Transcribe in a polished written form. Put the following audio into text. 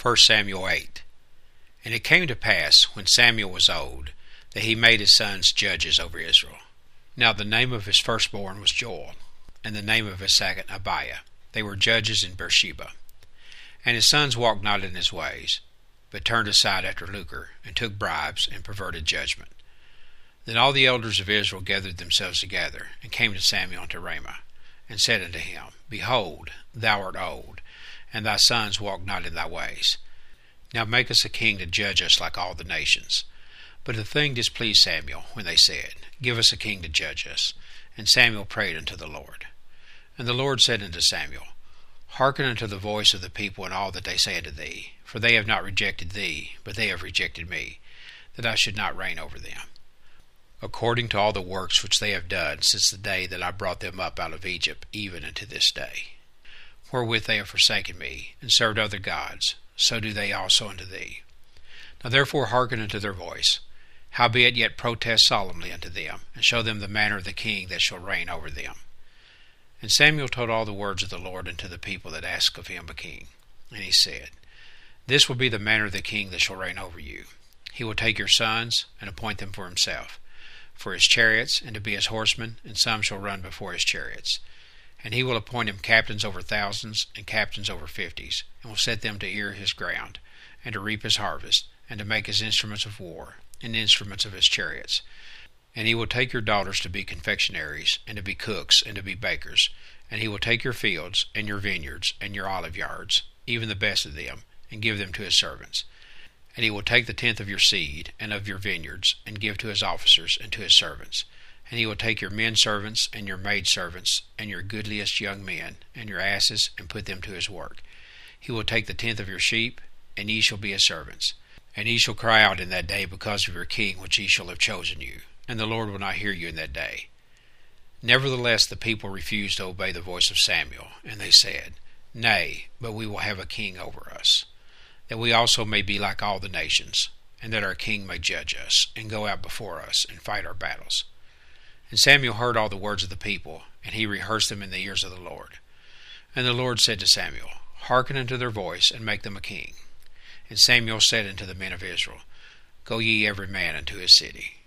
1 Samuel 8. And it came to pass, when Samuel was old, that he made his sons judges over Israel. Now the name of his firstborn was Joel, and the name of his second Abiah. They were judges in Beersheba. And his sons walked not in his ways, but turned aside after lucre, and took bribes, and perverted judgment. Then all the elders of Israel gathered themselves together, and came to Samuel unto Ramah, and said unto him, Behold, thou art old, and thy sons walk not in thy ways. Now make us a king to judge us like all the nations. But the thing displeased Samuel, when they said, Give us a king to judge us. And Samuel prayed unto the Lord. And the Lord said unto Samuel, Hearken unto the voice of the people in all that they say unto thee, for they have not rejected thee, but they have rejected me, that I should not reign over them, according to all the works which they have done since the day that I brought them up out of Egypt, even unto this day. Wherewith they have forsaken me, and served other gods, so do they also unto thee. Now therefore hearken unto their voice. Howbeit yet protest solemnly unto them, and show them the manner of the king that shall reign over them. And Samuel told all the words of the Lord unto the people that asked of him a king. And he said, This will be the manner of the king that shall reign over you. He will take your sons, and appoint them for himself, for his chariots, and to be his horsemen, and some shall run before his chariots. And he will appoint him captains over thousands, and captains over fifties, and will set them to ear his ground, and to reap his harvest, and to make his instruments of war, and instruments of his chariots. And he will take your daughters to be confectionaries, and to be cooks, and to be bakers. And he will take your fields, and your vineyards, and your olive yards, even the best of them, and give them to his servants. And he will take the tenth of your seed, and of your vineyards, and give to his officers, and to his servants. And he will take your men servants, and your maid servants, and your goodliest young men, and your asses, and put them to his work. He will take the tenth of your sheep, and ye shall be his servants. And ye shall cry out in that day because of your king which he shall have chosen you, and the Lord will not hear you in that day. Nevertheless the people refused to obey the voice of Samuel, and they said, Nay, but we will have a king over us, that we also may be like all the nations, and that our king may judge us, and go out before us, and fight our battles. And Samuel heard all the words of the people, and he rehearsed them in the ears of the Lord. And the Lord said to Samuel, Hearken unto their voice, and make them a king. And Samuel said unto the men of Israel, Go ye every man unto his city.